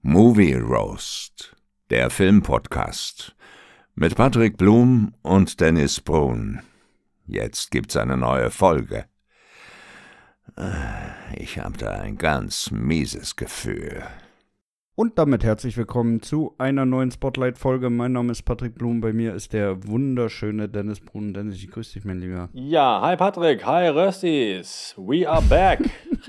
Movie Roast, der Filmpodcast mit Patrick Blum und Dennis Brun. Jetzt gibt's eine neue Folge. Ich habe da ein ganz mieses Gefühl. Und damit herzlich willkommen zu einer neuen Spotlight-Folge. Mein Name ist Patrick Blum, bei mir ist der wunderschöne Dennis Brun. Dennis, ich grüße dich, mein Lieber. Ja, hi Patrick, hi Röstis, we are back.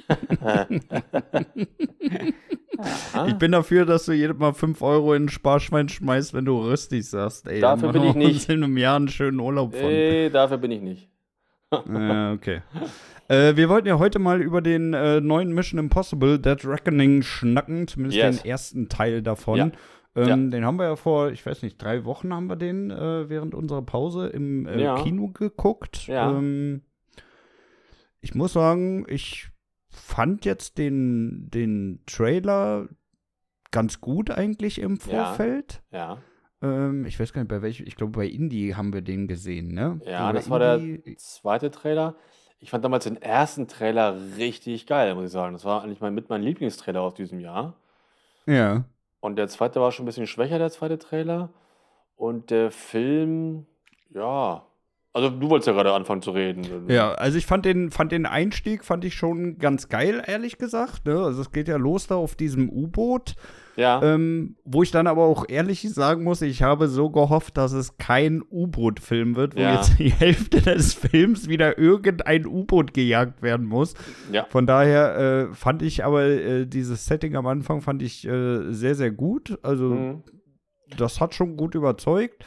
Ich bin dafür, dass du jedes Mal 5 Euro in ein Sparschwein schmeißt, wenn du Röstis sagst. Ey, dafür bin ich nicht. In einem Jahr einen schönen Urlaub von. Dafür bin ich nicht. Okay. Wir wollten ja heute mal über den neuen Mission Impossible Dead Reckoning schnacken, zumindest den ersten Teil davon. Ja. Den haben wir ja vor, ich weiß nicht, 3 Wochen haben wir den während unserer Pause im Kino geguckt. Ja. Ich muss sagen, ich fand jetzt den Trailer ganz gut eigentlich im Vorfeld. Ja. Ich weiß gar nicht, bei welchem, ich glaube bei Indie haben wir den gesehen, ne? Ja, das war der zweite Trailer. Ich fand damals den ersten Trailer richtig geil, muss ich sagen. Das war eigentlich mein Lieblingstrailer aus diesem Jahr. Ja. Und der zweite war schon ein bisschen schwächer, der zweite Trailer. Und der Film, ja. Also du wolltest ja gerade anfangen zu reden. Ja, also ich fand den Einstieg schon ganz geil, ehrlich gesagt. Ne? Also es geht ja los da auf diesem U-Boot. Ja. Wo ich dann aber auch ehrlich sagen muss, ich habe so gehofft, dass es kein U-Boot-Film wird, wo jetzt die Hälfte des Films wieder irgendein U-Boot gejagt werden muss. Ja. Von daher fand ich aber dieses Setting am Anfang fand ich sehr, sehr gut. Also das hat schon gut überzeugt.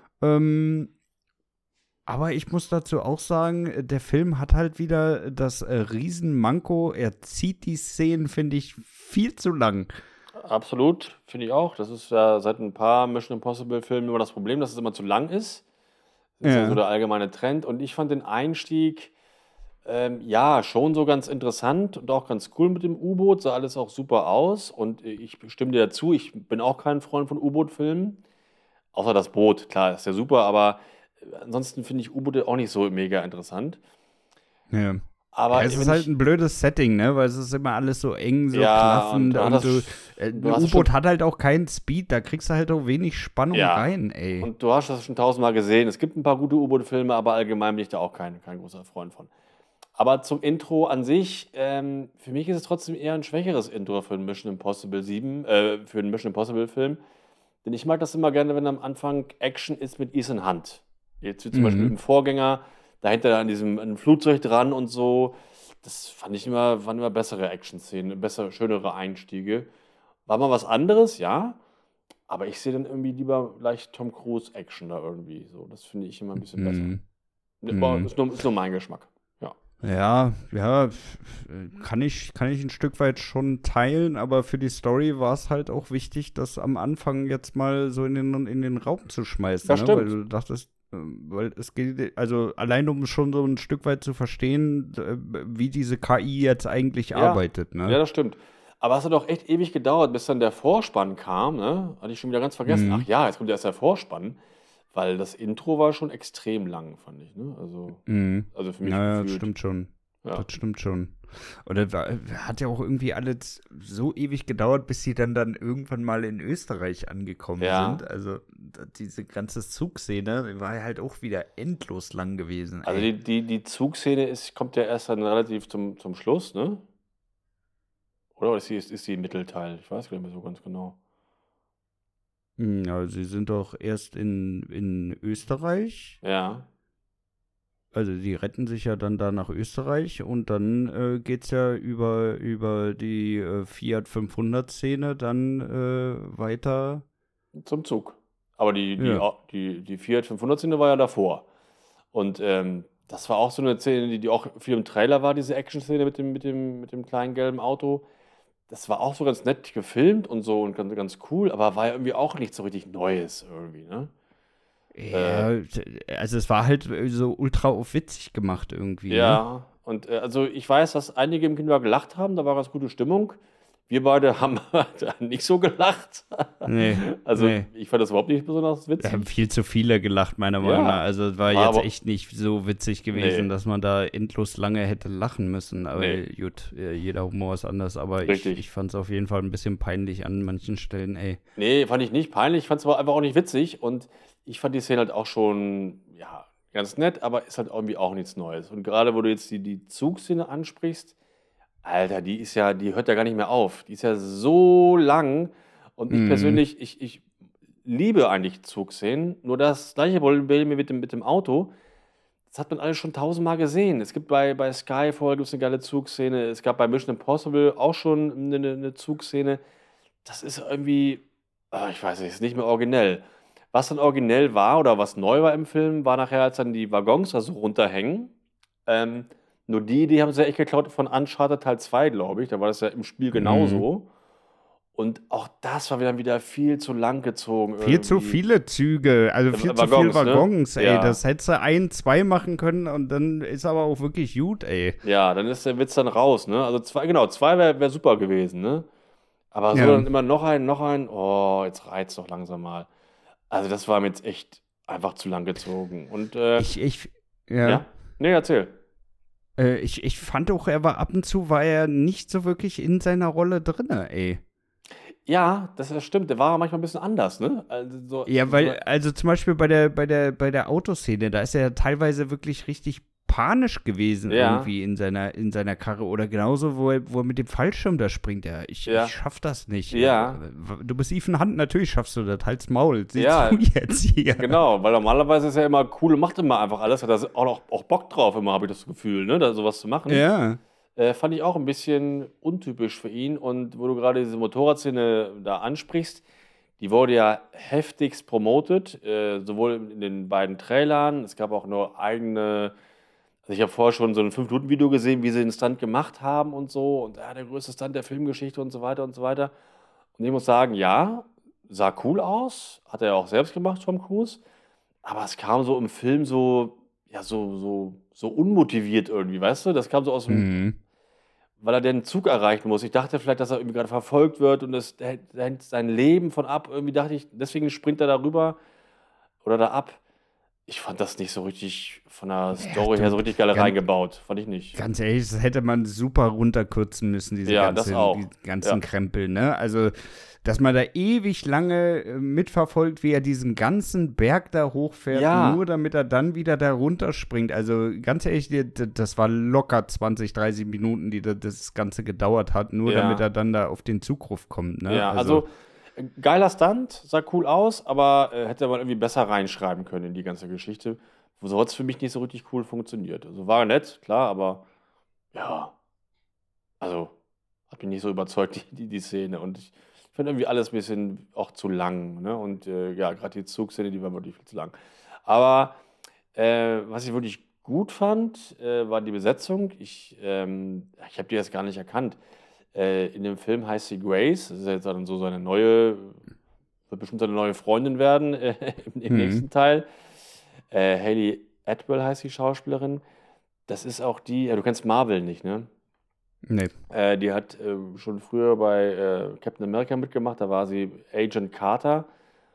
Aber ich muss dazu auch sagen, der Film hat halt wieder das Riesenmanko. Er zieht die Szenen, finde ich, viel zu lang. Absolut, finde ich auch. Das ist ja seit ein paar Mission Impossible-Filmen immer das Problem, dass es immer zu lang ist. Das ist ja so der allgemeine Trend. Und ich fand den Einstieg, schon so ganz interessant und auch ganz cool mit dem U-Boot. Sah alles auch super aus. Und ich stimme dir dazu, ich bin auch kein Freund von U-Boot-Filmen. Außer das Boot, klar, ist ja super, aber ansonsten finde ich U-Boote auch nicht so mega interessant. Ja. Aber es ist halt ein blödes Setting, ne? Weil es ist immer alles so eng, so klaffend. klaffend. Ein U-Boot hat halt auch keinen Speed, da kriegst du halt auch wenig Spannung rein, ey. Und du hast das schon 1000-mal gesehen. Es gibt ein paar gute U-Boot-Filme, aber allgemein bin ich da auch kein großer Freund von. Aber zum Intro an sich, für mich ist es trotzdem eher ein schwächeres Intro für einen Mission Impossible 7, für einen Mission Impossible-Film. Denn ich mag das immer gerne, wenn am Anfang Action ist mit Ethan Hunt. Jetzt wie zum Beispiel im Vorgänger, dahinter an diesem Flugzeug dran und so. Das waren immer bessere Action-Szenen, schönere Einstiege. War mal was anderes, ja. Aber ich sehe dann irgendwie lieber leicht Tom Cruise-Action da irgendwie. So, das finde ich immer ein bisschen besser. Ist nur mein Geschmack. Ja, kann ich ein Stück weit schon teilen, aber für die Story war es halt auch wichtig, das am Anfang jetzt mal so in den Raum zu schmeißen. Das stimmt. Weil du dachtest, weil es geht, also allein um schon so ein Stück weit zu verstehen, wie diese KI jetzt eigentlich arbeitet. Ne? Ja, das stimmt. Aber es hat auch echt ewig gedauert, bis dann der Vorspann kam. Ne? Hatte ich schon wieder ganz vergessen. Ach ja, jetzt kommt erst der Vorspann. Weil das Intro war schon extrem lang, fand ich. Ne? Also für mich ja, gefühlt. Das stimmt schon. Ja. Das stimmt schon. Und das hat ja auch irgendwie alles so ewig gedauert, bis sie dann irgendwann mal in Österreich angekommen sind. Also diese ganze Zugszene war halt auch wieder endlos lang gewesen. Also die Zugszene kommt ja erst dann relativ zum Schluss, ne? Oder ist die im Mittelteil? Ich weiß gar nicht mehr so ganz genau. Ja, sie sind doch erst in Österreich. Ja. Also die retten sich ja dann da nach Österreich und dann geht's ja über die Fiat 500-Szene dann weiter zum Zug. Aber die Fiat 500-Szene war ja davor. Und das war auch so eine Szene, die auch viel im Trailer war, diese Action-Szene mit dem kleinen gelben Auto. Das war auch so ganz nett gefilmt und so und ganz, ganz cool, aber war ja irgendwie auch nicht so richtig Neues irgendwie, ne? Ja, also es war halt so ultra auf witzig gemacht irgendwie. Ja, ne? Und also ich weiß, dass einige im Kino gelacht haben, da war ganz gute Stimmung. Wir beide haben nicht so gelacht. Nee. Also nee. ich fand das überhaupt nicht besonders witzig. Da haben viel zu viele gelacht, meiner Meinung nach. Also es war jetzt echt nicht so witzig gewesen, dass man da endlos lange hätte lachen müssen. Aber gut, jeder Humor ist anders. Aber ich fand es auf jeden Fall ein bisschen peinlich an manchen Stellen, ey. Nee, fand ich nicht peinlich. Ich fand es aber einfach auch nicht witzig. Und ich fand die Szene halt auch schon, ja, ganz nett, aber ist halt irgendwie auch nichts Neues. Und gerade, wo du jetzt die Zugszene ansprichst, Alter, die hört ja gar nicht mehr auf. Die ist ja so lang. Und ich persönlich, ich liebe eigentlich Zugszenen. Nur das gleiche Problem mit dem Auto, das hat man alles schon 1000-mal gesehen. Es gibt bei Skyfall gibt's eine geile Zugszene. Es gab bei Mission Impossible auch schon eine Zugszene. Das ist irgendwie, ich weiß nicht, ist nicht mehr originell. Was dann originell war oder was neu war im Film, war nachher, als dann die Waggons da so runterhängen. Nur die haben sie ja echt geklaut von Uncharted Teil 2, glaube ich. Da war das ja im Spiel genauso. Und auch das war dann wieder viel zu lang gezogen. Viel zu viele Züge, also viel zu viele Waggons, ey. Ja. Das hättest du 1, 2 machen können und dann ist aber auch wirklich gut, ey. Ja, dann ist der Witz dann raus, ne? Also 2 wär super gewesen, ne? Aber so dann immer noch ein, jetzt reizt doch langsam mal. Also das war mir jetzt echt einfach zu lang gezogen. Und ja? Nee, erzähl. Ich fand auch, ab und zu war er nicht so wirklich in seiner Rolle drin, ey. Ja, das stimmt. Der war manchmal ein bisschen anders, ne? Also zum Beispiel bei der Autoszene, da ist er ja teilweise wirklich richtig panisch gewesen irgendwie in seiner Karre. Oder genauso, wo er mit dem Fallschirm da springt. Ich schaff das nicht. Ja. Du bist Ethan Hunt, natürlich schaffst du das. Halt's Maul. Siehst du jetzt hier. Genau, weil normalerweise ist er immer cool und macht immer einfach alles. Hat er auch Bock drauf immer, habe ich das Gefühl, ne? Da sowas zu machen. Ja. Fand ich auch ein bisschen untypisch für ihn. Und wo du gerade diese Motorradszene da ansprichst, die wurde ja heftigst promotet, sowohl in den beiden Trailern. Es gab auch nur eigene. Also ich habe vorher schon so ein 5-Minuten-Video gesehen, wie sie den Stunt gemacht haben und so. Und der größte Stunt der Filmgeschichte und so weiter und so weiter. Und ich muss sagen, ja, sah cool aus. Hat er auch selbst gemacht, Tom Cruise. Aber es kam so im Film so unmotiviert irgendwie, weißt du? Das kam so aus dem, weil er den Zug erreichen muss. Ich dachte vielleicht, dass er irgendwie gerade verfolgt wird und der hängt sein Leben von ab. Irgendwie dachte ich, deswegen springt er darüber oder da ab. Ich fand das nicht so richtig von der Story her so richtig geil reingebaut. Fand ich nicht. Ganz ehrlich, das hätte man super runterkürzen müssen, die ganzen Krempel, ne? Also, dass man da ewig lange mitverfolgt, wie er diesen ganzen Berg da hochfährt, nur damit er dann wieder da runterspringt. Also, ganz ehrlich, das war locker 20, 30 Minuten, die das Ganze gedauert hat, nur damit er dann da auf den Zugruf kommt, ne? Ja, also geiler Stunt, sah cool aus, aber hätte man irgendwie besser reinschreiben können in die ganze Geschichte. So hat es für mich nicht so richtig cool funktioniert. Also war nett, klar, aber ja, also hat mich nicht so überzeugt, die Szene. Und ich finde irgendwie alles ein bisschen auch zu lang. Ne? Und gerade die Zugszene, die war wirklich viel zu lang. Aber was ich wirklich gut fand, war die Besetzung. Ich habe die jetzt gar nicht erkannt. In dem Film heißt sie Grace. Das ist jetzt dann so wird bestimmt seine neue Freundin werden im nächsten Teil. Hayley Atwell heißt die Schauspielerin. Das ist auch die, du kennst Marvel nicht, ne? Nee. Die hat schon früher bei Captain America mitgemacht, da war sie Agent Carter.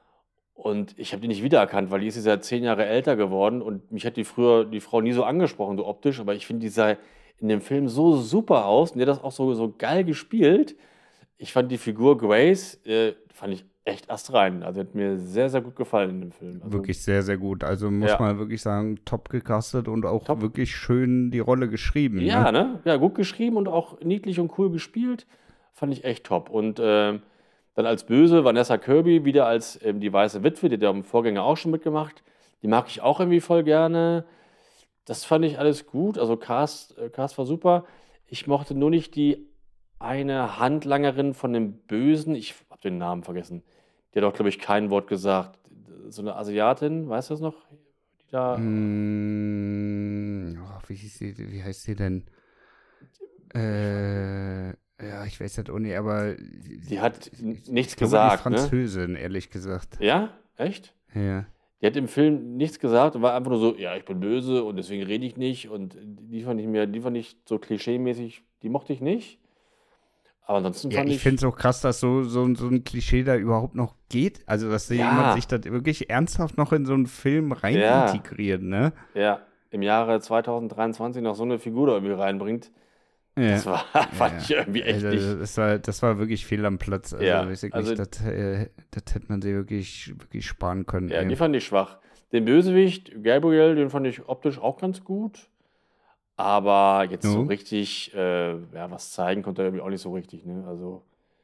Und ich habe die nicht wiedererkannt, weil die ist ja 10 Jahre älter geworden und mich hat die Frau nie so angesprochen, so optisch, aber ich finde, die sah in dem Film so super aus und die hat das auch so geil gespielt. Ich fand die Figur Grace, fand ich echt astrein. Also hat mir sehr, sehr gut gefallen in dem Film. Also, wirklich sehr, sehr gut. Also muss man wirklich sagen, top gecastet und auch wirklich schön die Rolle geschrieben. Ja, ne? Ja, gut geschrieben und auch niedlich und cool gespielt. Fand ich echt top. Und dann als Böse Vanessa Kirby, wieder als die weiße Witwe, die hat ja im Vorgänger auch schon mitgemacht. Die mag ich auch irgendwie voll gerne. Das fand ich alles gut. Also Cast war super. Ich mochte nur nicht die eine Handlangerin von dem Bösen. Ich habe den Namen vergessen. Die hat auch, glaube ich, kein Wort gesagt. So eine Asiatin, weißt du das noch? Die da. Wie heißt sie denn? Ja, ich weiß das auch nicht, aber die hat nichts gesagt. Die Französin, ehrlich gesagt. Ja? Echt? Ja. Die hat im Film nichts gesagt und war einfach nur so, ja, ich bin böse und deswegen rede ich nicht. Und die fand ich so klischee-mäßig, die mochte ich nicht. Aber ansonsten Ja, ich finde es auch krass, dass so ein Klischee da überhaupt noch geht. Also, dass jemand sich da wirklich ernsthaft noch in so einen Film rein integriert, ne? Ja, im Jahre 2023 noch so eine Figur da irgendwie reinbringt. Ja. Das fand ich irgendwie echt also, nicht. Das war wirklich fehl am Platz. Also, weiß ich also nicht, das hätte man sich wirklich sparen können. Ja, die fand ich schwach. Den Bösewicht, Gabriel, den fand ich optisch auch ganz gut. Aber jetzt so richtig, was zeigen konnte er irgendwie auch nicht so richtig, ne? Also,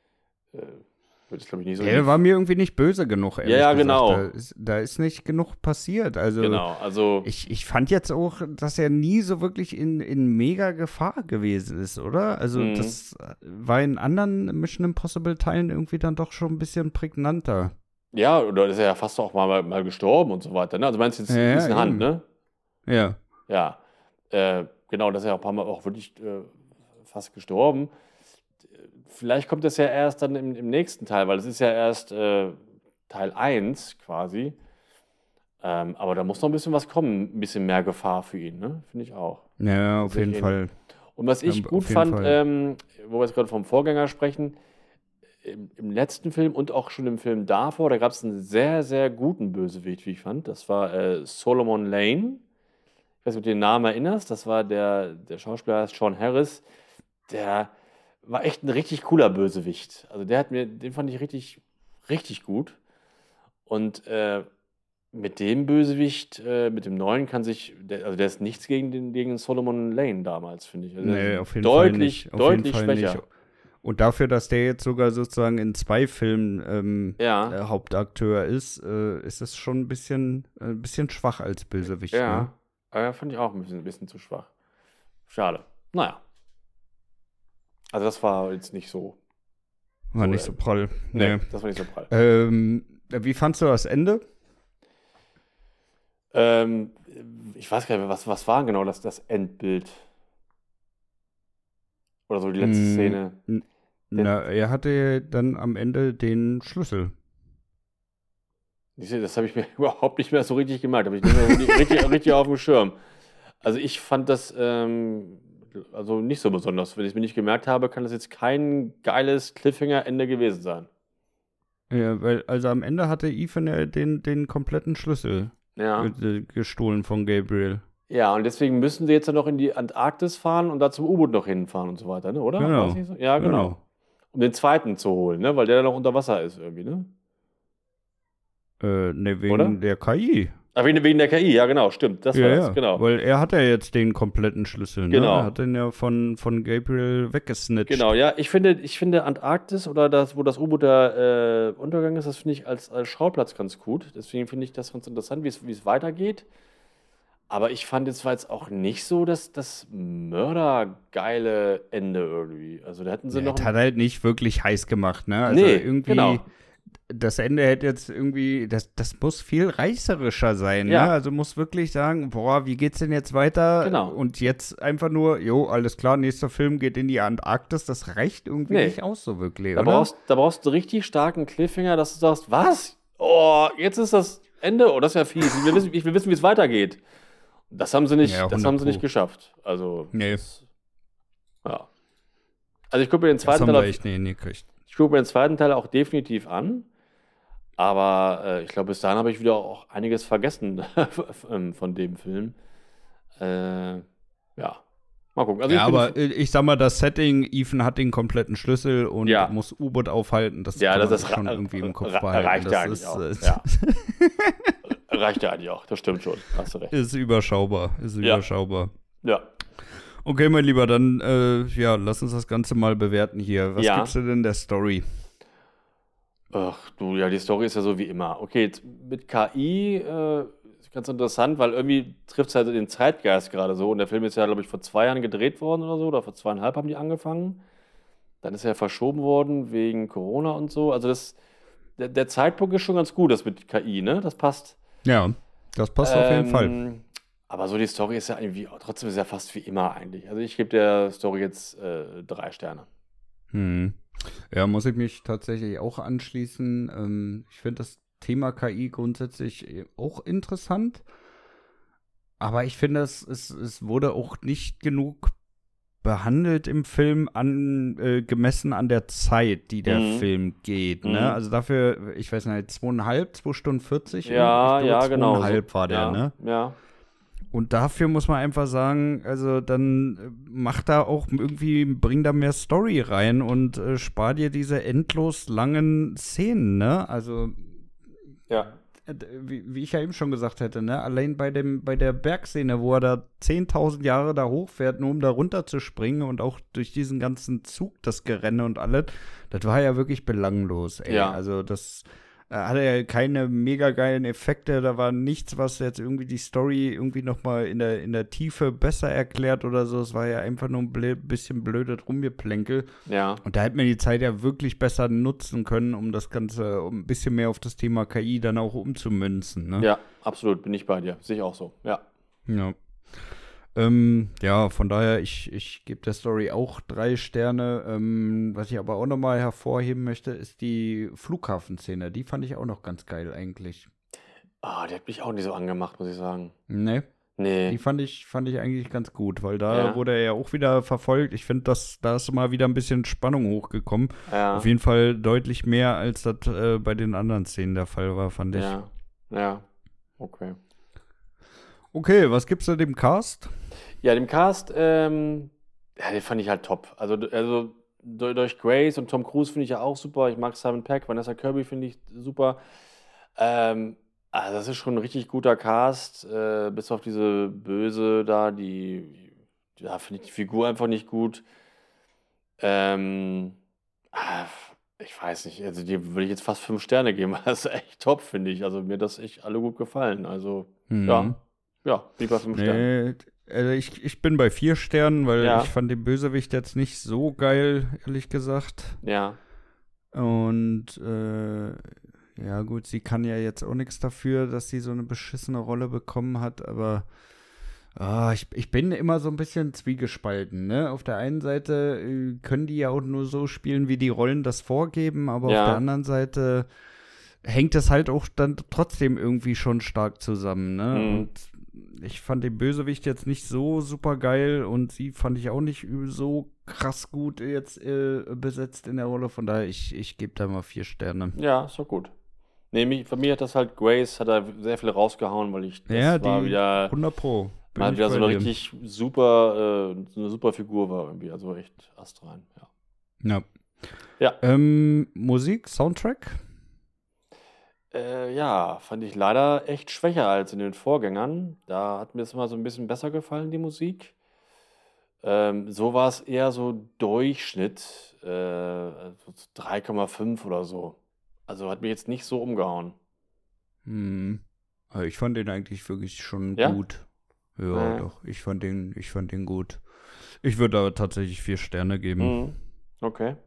würde ich glaube ich nicht so. Er war mir irgendwie nicht böse genug, ehrlich gesagt. Genau. Da ist nicht genug passiert. Also, genau, also ich fand jetzt auch, dass er nie so wirklich in mega Gefahr gewesen ist, oder? Also, das war in anderen Mission Impossible-Teilen irgendwie dann doch schon ein bisschen prägnanter. Ja, oder ist er ja fast auch mal gestorben und so weiter, ne? Also meinst du jetzt in Hand, ne? Ja. Ja. Genau, das ist ja auch ein paar Mal auch wirklich fast gestorben. Vielleicht kommt das ja erst dann im nächsten Teil, weil es ist ja erst Teil 1 quasi. Aber da muss noch ein bisschen was kommen, ein bisschen mehr Gefahr für ihn, ne? Finde ich auch. Ja, auf jeden Fall. Und was ich gut fand, wo wir jetzt gerade vom Vorgänger sprechen, im letzten Film und auch schon im Film davor, da gab es einen sehr, sehr guten Bösewicht, wie ich fand. Das war Solomon Lane. Ich weiß nicht, ob du den Namen erinnerst. Das war der Schauspieler heißt Sean Harris. Der war echt ein richtig cooler Bösewicht. Also den fand ich richtig, richtig gut. Und mit dem Bösewicht, mit dem neuen der ist nichts gegen den Solomon Lane damals, finde ich. Also nee, auf jeden Fall nicht. Deutlich schwächer. Nicht. Und dafür, dass der jetzt sogar sozusagen in 2 Filmen Hauptakteur ist es schon ein bisschen schwach als Bösewicht. Ja, ne? Ja, fand ich auch ein bisschen zu schwach. Schade. Naja. Also das war jetzt nicht so. War nicht so prall. Nee, das war nicht so prall. Wie fandst du das Ende? Ich weiß gar nicht, was war genau das Endbild? Oder so die letzte Szene. Er hatte dann am Ende den Schlüssel. Das habe ich mir überhaupt nicht mehr so richtig gemerkt. Habe ich nicht mehr richtig auf dem Schirm. Also ich fand das also nicht so besonders. Wenn ich es mir nicht gemerkt habe, kann das jetzt kein geiles Cliffhanger-Ende gewesen sein. Ja, weil also am Ende hatte Ethan ja den kompletten Schlüssel gestohlen von Gabriel. Ja, und deswegen müssen sie jetzt dann noch in die Antarktis fahren und da zum U-Boot noch hinfahren und so weiter, ne? Oder? Genau. So? Ja, genau. Um den zweiten zu holen, ne? Weil der dann noch unter Wasser ist irgendwie, ne? Ne, wegen der KI. Ach, wegen der KI, ja genau, stimmt. Das war das, genau. Weil er hat ja jetzt den kompletten Schlüssel, ne? Genau. Er hat den ja von Gabriel weggesnitcht. Genau, ja. Ich finde Antarktis oder wo das U-Boot da untergegangen ist, das finde ich als Schauplatz ganz gut. Deswegen finde ich das ganz interessant, wie es weitergeht. Aber ich fand es war jetzt auch nicht so das mördergeile Ende irgendwie. Also da hätten sie noch. Das hat halt nicht wirklich heiß gemacht, ne? Also irgendwie. Genau. Das Ende hätte jetzt irgendwie, das muss viel reißerischer sein, ne? Also muss wirklich sagen, boah, wie geht's denn jetzt weiter? Genau. Und jetzt einfach nur, alles klar, nächster Film geht in die Antarktis, das reicht irgendwie nicht aus so wirklich, oder? Da brauchst du einen richtig starken Cliffhanger, dass du sagst, was? Oh, jetzt ist das Ende? Oh, das ist ja fies. Ich will wissen, wie es weitergeht. Das haben sie nicht, geschafft. Also, ja. Also ich gucke mir den zweiten Teil Ich gucke mir den zweiten Teil auch definitiv an. Aber ich glaube, bis dahin habe ich wieder auch einiges vergessen von dem Film. Ja, mal gucken. Also aber ich sag mal, das Setting, Ethan hat den kompletten Schlüssel und muss U-Boot aufhalten. Das kann man schon irgendwie im Kopf behalten. Reicht ja eigentlich auch. Reicht ja eigentlich auch, das stimmt schon. Hast du recht. Ist überschaubar. Ja. Okay, mein Lieber, dann lass uns das Ganze mal bewerten hier. Was gibst du denn der Story? Ach du, ja, die Story ist ja so wie immer. Okay, jetzt mit KI ist ganz interessant, weil irgendwie trifft es halt den Zeitgeist gerade so. Und der Film ist ja, glaube ich, vor 2 Jahren gedreht worden oder so, oder vor 2,5 haben die angefangen. Dann ist er verschoben worden wegen Corona und so. Also der Zeitpunkt ist schon ganz gut, das mit KI, ne? Das passt. Ja, das passt auf jeden Fall. Aber so die Story ist ja irgendwie, trotzdem ist ja fast wie immer eigentlich. Also ich gebe der Story jetzt 3 Sterne. Ja, muss ich mich tatsächlich auch anschließen. Ich finde das Thema KI grundsätzlich auch interessant. Aber ich finde, es wurde auch nicht genug behandelt im Film, gemessen an der Zeit, die der Film geht. Ne? Also dafür, ich weiß nicht, 2 Stunden 40? Ja, ja, genau. 2,5 war der, ja, ne? Ja. Und dafür muss man einfach sagen, also dann macht da auch irgendwie, bring da mehr Story rein und spar dir diese endlos langen Szenen, ne? Also, Ja. wie ich ja eben schon gesagt hätte, ne? Allein bei der Bergszene, wo er da 10.000 Jahre da hochfährt, nur um da runter zu springen und auch durch diesen ganzen Zug, das Gerenne und alles, das war ja wirklich belanglos, ey. Ja. Also das hatte ja keine mega geilen Effekte, da war nichts, was jetzt irgendwie die Story irgendwie nochmal in der Tiefe besser erklärt oder so. Es war ja einfach nur ein bisschen blödes Rumgeplänkel. Ja. Und da hätte man die Zeit ja wirklich besser nutzen können, um das Ganze, um ein bisschen mehr auf das Thema KI dann auch umzumünzen, ne? Ja, absolut, bin ich bei dir. Sehe ich auch so, ja. Ja. Ja, von daher, ich gebe der Story auch 3 Sterne. Was ich aber auch nochmal hervorheben möchte, ist die Flughafenszene. Die fand ich auch noch ganz geil eigentlich. Ah, die hat mich auch nicht so angemacht, muss ich sagen. Ne? Nee. Die fand ich eigentlich ganz gut, weil da wurde er ja auch wieder verfolgt. Ich finde, da ist mal wieder ein bisschen Spannung hochgekommen. Ja. Auf jeden Fall deutlich mehr, als das bei den anderen Szenen der Fall war, fand ich. Ja. Okay. Okay, was gibt's da dem Cast? Ja, dem Cast, den fand ich halt top. Also durch Grace und Tom Cruise finde ich ja auch super. Ich mag Simon Pegg, Vanessa Kirby finde ich super. Also das ist schon ein richtig guter Cast, bis auf diese Böse da, da finde ich die Figur einfach nicht gut. Ich weiß nicht, also die würde ich jetzt fast 5 Sterne geben, weil das ist echt top, finde ich. Also mir das echt alle gut gefallen. Also ja, lieber 5 Sterne. Also ich bin bei 4 Sternen, weil Ja. ich fand den Bösewicht jetzt nicht so geil, ehrlich gesagt. Ja, Und ja gut, sie kann ja jetzt auch nichts dafür, dass sie so eine beschissene Rolle bekommen hat, aber ich bin immer so ein bisschen zwiegespalten, ne? Auf der einen Seite können die ja auch nur so spielen, wie die Rollen das vorgeben, aber Ja. auf der anderen Seite hängt es halt auch dann trotzdem irgendwie schon stark zusammen, ne? Mhm. Und ich fand den Bösewicht jetzt nicht so super geil und sie fand ich auch nicht so krass gut jetzt besetzt in der Rolle. Von daher, ich gebe da mal 4 Sterne. ja, ist doch gut. Nee, von mir hat das halt Grace, hat da sehr viel rausgehauen, weil das Ja, war die wieder 100 Pro. Bin mal ich wieder bei so eine dir. richtig super, so eine super Figur war irgendwie. Also echt astrein, ja. Ja. Ja. Musik, Soundtrack? Ja, fand ich leider echt schwächer als in den Vorgängern. Da hat mir das immer so ein bisschen besser gefallen, die Musik. So war es eher so Durchschnitt, so 3,5 oder so. Also hat mich jetzt nicht so umgehauen. Aber ich fand den eigentlich wirklich schon Ja? gut. Ja, doch. Ich fand den gut. Ich würde aber tatsächlich 4 Sterne geben. Mhm. Okay.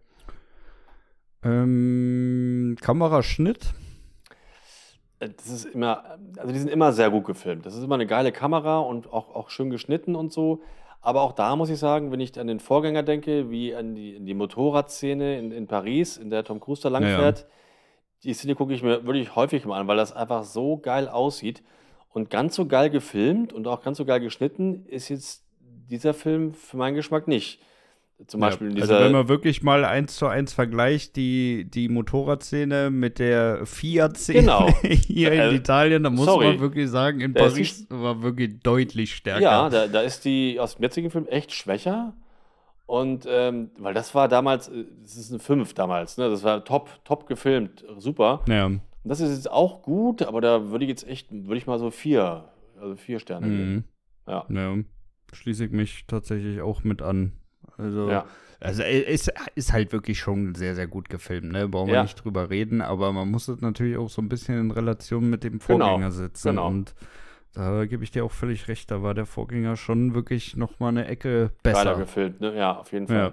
Kameraschnitt? Das ist immer, also die sind immer sehr gut gefilmt. Das ist immer eine geile Kamera und auch schön geschnitten und so. Aber auch da muss ich sagen, wenn ich an den Vorgänger denke, wie an die Motorradszene in Paris, in der Tom Cruise da langfährt, die Szene gucke ich mir wirklich häufig mal an, weil das einfach so geil aussieht. Und ganz so geil gefilmt und auch ganz so geil geschnitten ist jetzt dieser Film für meinen Geschmack nicht. Zum Beispiel in Also dieser. wenn man wirklich mal 1:1 vergleicht, die Motorradszene mit der Fiat-Szene Genau. hier in Italien, dann muss sorry. man wirklich sagen, in Da ist Paris war wirklich deutlich stärker. Ja, da ist die aus dem jetzigen Film echt schwächer. Und weil das war damals, das ist eine 5 damals, ne? Das war top gefilmt, super. Ja. Und das ist jetzt auch gut, aber da würde ich mal so 4 Sterne geben. Ja. Ja, schließe ich mich tatsächlich auch mit an. Also, Ja. also es ist halt wirklich schon sehr, sehr gut gefilmt, ne? Brauchen wir Ja. nicht drüber reden, aber man muss es natürlich auch so ein bisschen in Relation mit dem Vorgänger setzen. genau. Und da gebe ich dir auch völlig recht, da war der Vorgänger schon wirklich noch mal eine Ecke besser. Geiler gefilmt, ne? Ja, auf jeden Fall.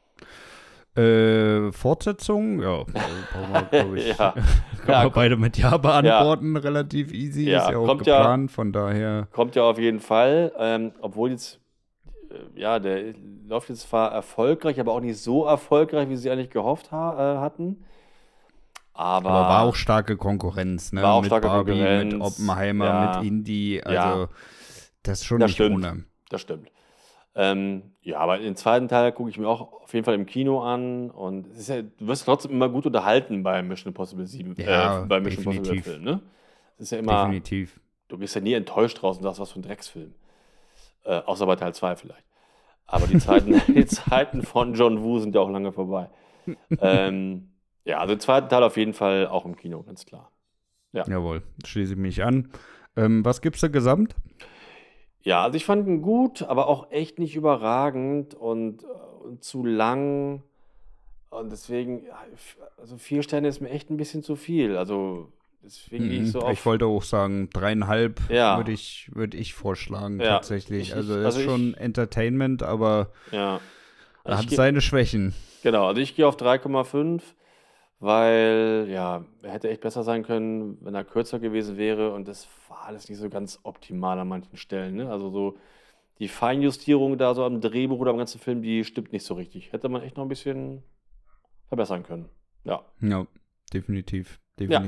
Ja. Fortsetzung, ja, brauchen wir, glaube ich, Ja. können Ja, wir beide mit Ja beantworten, relativ easy, Ja, ist ja auch kommt ja- geplant, von daher. Kommt ja auf jeden Fall, obwohl jetzt, der läuft jetzt zwar erfolgreich, aber auch nicht so erfolgreich, wie sie eigentlich gehofft hatten. Aber war auch starke Konkurrenz, ne? War auch mit starke Barbie, Konkurrenz, mit Oppenheimer, ja. mit Indie, also Ja. das ist schon Das nicht stimmt. ohne. Das stimmt. Ja, aber den zweiten Teil gucke ich mir auch auf jeden Fall im Kino an. Und es ist ja, du wirst trotzdem immer gut unterhalten bei Mission Impossible 7, Ja, bei Mission Impossible definitiv. Film, ne? Es ist ja immer, Definitiv. du gehst ja nie enttäuscht raus und sagst, was für ein Drecksfilm. Außer bei Teil 2 vielleicht. Aber die Zeiten von John Woo sind ja auch lange vorbei. Ja, also den zweiten Teil auf jeden Fall auch im Kino, ganz klar. Ja. Jawohl, schließe ich mich an. Was gibt's da gesamt? Ja, also ich fand ihn gut, aber auch echt nicht überragend und zu lang. Und deswegen, ja, also 4 Sterne ist mir echt ein bisschen zu viel. Also deswegen gehe ich so auf. Ich wollte auch sagen, 3,5 Ja. würde ich vorschlagen, Ja, tatsächlich. Also das also ist schon Entertainment, aber Ja. er Also hat ich geh- seine Schwächen. Genau, also ich gehe auf 3,5, weil, ja, er hätte echt besser sein können, wenn er kürzer gewesen wäre. Und das war alles nicht so ganz optimal an manchen Stellen. Ne? Also so die Feinjustierung da so am Drehbuch oder am ganzen Film, die stimmt nicht so richtig. Hätte man echt noch ein bisschen verbessern können. Ja. Ja, definitiv.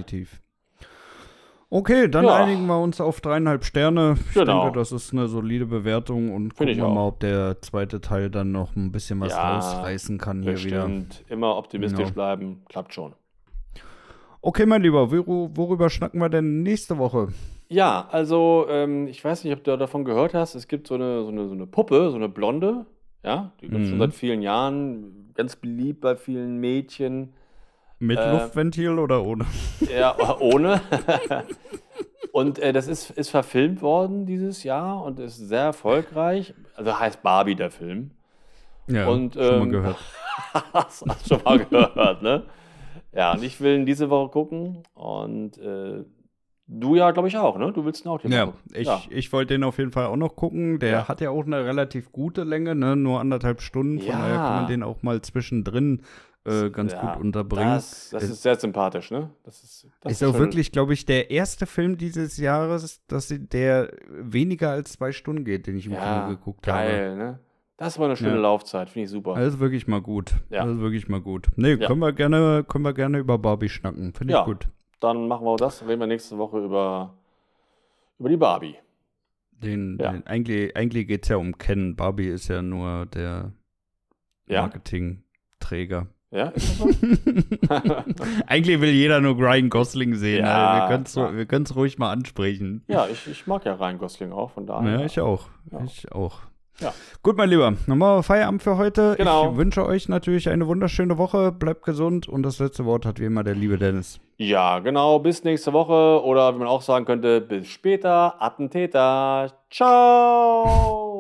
Okay, dann Ja. einigen wir uns auf 3,5 Sterne. Ich Genau. denke, das ist eine solide Bewertung und Find gucken ich wir mal, auch. ob der zweite Teil dann noch ein bisschen was Ja, rausreißen kann hier wieder. Bestimmt. Immer optimistisch Ja. bleiben, klappt schon. Okay, mein Lieber, worüber schnacken wir denn nächste Woche? Ja, also ich weiß nicht, ob du davon gehört hast. Es gibt so eine Puppe, so eine Blonde, ja, die gibt es schon seit vielen Jahren, ganz beliebt bei vielen Mädchen. Mit Luftventil oder ohne? Ja, ohne. Und das ist verfilmt worden dieses Jahr und ist sehr erfolgreich. Also heißt Barbie der Film. Ja, Und, schon mal gehört. Hast du schon mal gehört, ne? Ja, und ich will ihn diese Woche gucken und du ja, glaube ich, auch, ne? Du willst ihn auch die Ja, Woche. ich wollte den auf jeden Fall auch noch gucken. Der Ja. hat ja auch eine relativ gute Länge, ne? Nur 1,5 Stunden. Von Ja. daher kann man den auch mal zwischendrin ganz Ja, gut unterbringen. Das ist sehr sympathisch, ne? Das Ist schon- auch wirklich, glaube ich, der erste Film dieses Jahres, der weniger als 2 Stunden geht, den ich im Kino geguckt habe. geil, ne? Das war eine schöne Ja. Laufzeit, finde ich super. Das ist wirklich mal gut. Ja. Das ist wirklich mal gut. Nee, Ja. können wir gerne über Barbie schnacken. Finde ich Ja. gut. Dann machen wir auch das, reden wir nächste Woche über die Barbie. Ja. Eigentlich geht es ja um Ken. Barbie ist ja nur der Ja? Marketingträger. Ja, ist das so? Eigentlich will jeder nur Ryan Gosling sehen. Ja, Also wir können es ruhig mal ansprechen. Ja, ich mag ja Ryan Gosling auch, von daher. Ja, ich auch. Ja. Ich auch. Ja. Gut, mein Lieber, dann machen wir Feierabend für heute. Genau. Ich wünsche euch natürlich eine wunderschöne Woche. Bleibt gesund und das letzte Wort hat wie immer der liebe Dennis. Ja, genau. Bis nächste Woche oder wie man auch sagen könnte, bis später. Attentäter. Ciao.